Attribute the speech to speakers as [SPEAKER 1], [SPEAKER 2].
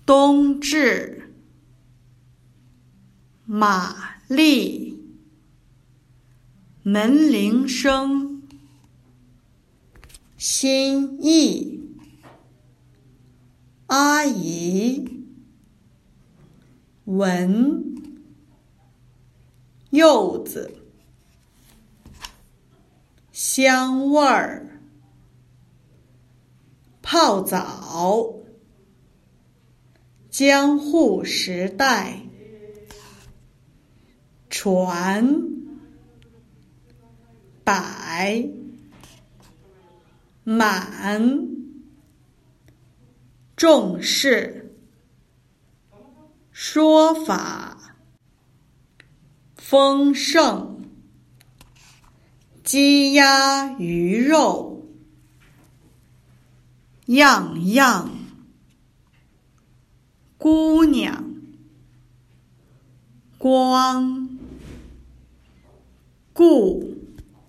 [SPEAKER 1] 冬至，马丽，门铃声，心意，阿姨，闻，柚子，香味儿，泡澡，江户时代，船，百，满，重视，说法，丰盛，鸡鸭鱼肉，样样，姑娘，光，顾。